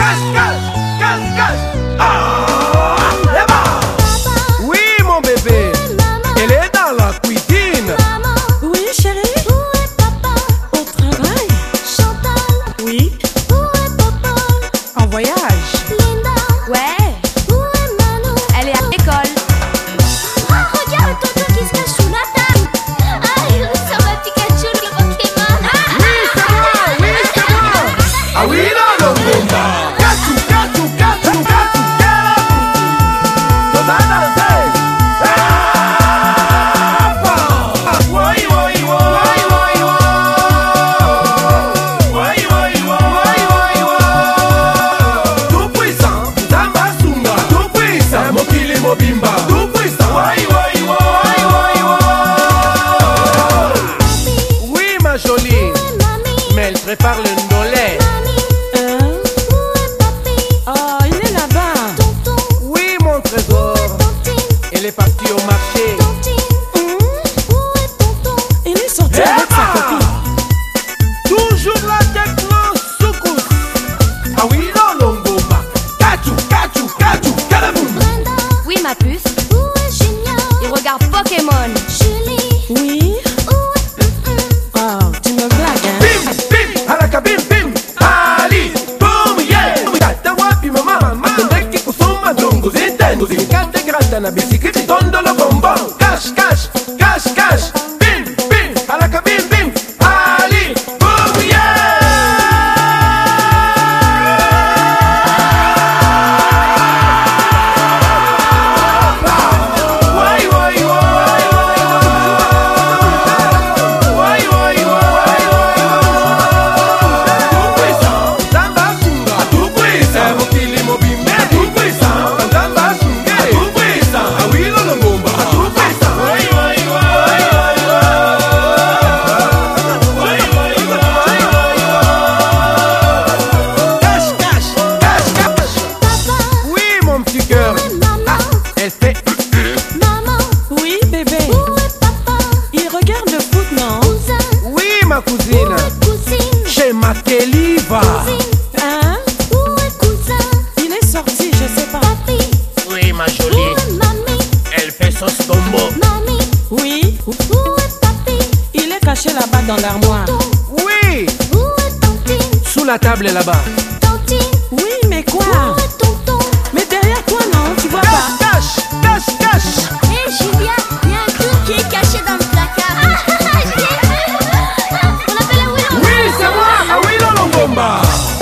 Oui, mon bébé, elle est dans la cuisine. Oui, chérie. Où est papa? Au travail. Chantal. Oui. Où est papa? En voyage. Linda. Ouais, Où est Manu? elle est à l'école. Ah, regarde Toto qui se cache sous la table. Ah, il ressemble à Pikachu le Pokémon. Ah oui, là, le bomba. Oui, ma jolie, mais elle prépare le ndolé. Hein? Où est papy? Oh, il est là-bas. Tonton. Oui, mon trésor, Tantine. elle est partie au marché. Tantine. Où est tonton? Il est sorti avec sa copine. Toujours la techno soukous. Ah oui, non, longomba. Kachou, kachou, kachou, kalaboum. Brenda. Oui, ma puce, Où est Junior? il regarde Pokémon. Julie. Oui. Où est Oh, tu me blagues, hein? Bim, bim, alaka bim, bim. Ali, boom, yeah. Tata wapi mama, atendeki kusoma dongo zitendo zikate grata na bisikiti tondo lo bonbon. Cash, cash, cash, cash. Bim, bim, alaka bim, bim. Ali, boom, yeah. Why, why, why, why, why, why, tout puissant, Zamba Sunga, tout puissant, Mokili Mobimbe, tout puissant, Zamba Sunga, tout puissant, Awilo Longomba, tout puissant, cash, cash, cash, cash. papa? Oui, mon petit cœur, Maman. elle fait Maman. Oui, bébé. Où est papa? Il regarde le foot, non? Cousin. oui, ma cousine, Cousine. chez Makeliva. Cousine. Hein? Où est cousin? Il est sorti, je sais pas. Papi. Oui, ma Où est mamie? elle fait sauce gombo. Mamie. Oui. Où est papi? Il est caché là-bas dans l'armoire. Oui, Où est tantine? sous la table là-bas. Tantine. Oui, mais Où quoi? est tonton? Mais derrière toi, non? Tu vois pas? Cache, cache, cache. Hé Julia, il y a un truc qui est caché dans le placard. Ah, je l'ai vu. On appelle la Willow. Oui, c'est moi, Awilo Longomba.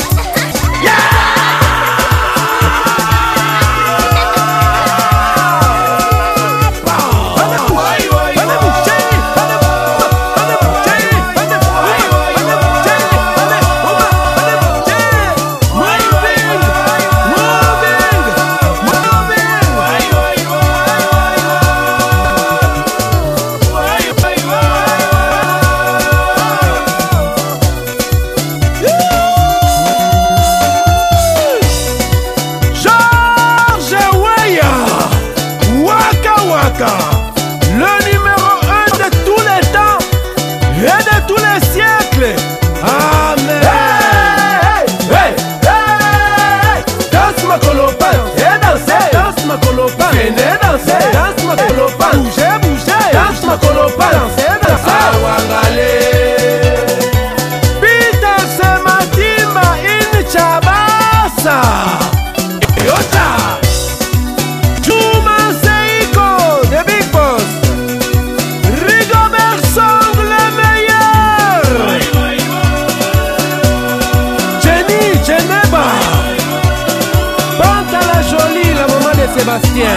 Georges Weah, Waka Waka, le numéro 1 de tous les temps et de tous les siècles. Amen. Hey, hey, hey, danse ma colopan, et dansez, danse ma colopan, venez danser, danse ma colopan, bougez, bougez, danse ma colopan, dansez, dansez. Awangale, Peter Sematimba in Chabasa. Yota, Juma Seiko, the big boss, Rigobert Song, le meilleur, Jenny Geneva, Banta la jolie, la maman de Sébastien,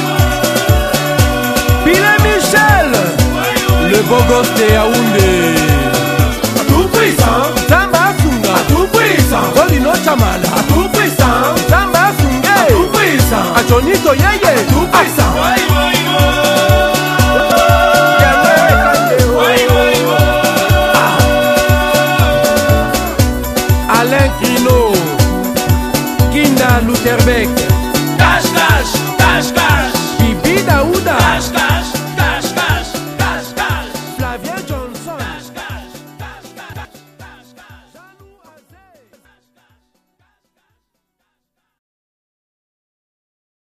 Billy Michel, le beau gosse de Yaoundé, à tout puissant, Zamba Sunga, à tout puissant, Colino Chamala, à tout puissant, Zamba Sunga, à tout puissant, à Jonito Yeye, tout puissant. Alain Crino, Kinda Lutherbeck,